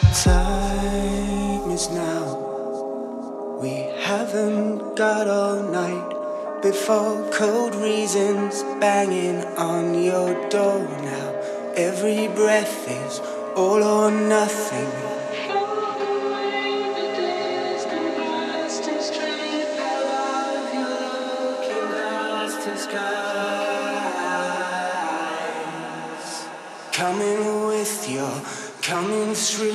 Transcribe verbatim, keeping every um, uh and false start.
Time is now. We haven't got all night before cold reasons banging on your door now. Every breath is all or nothing.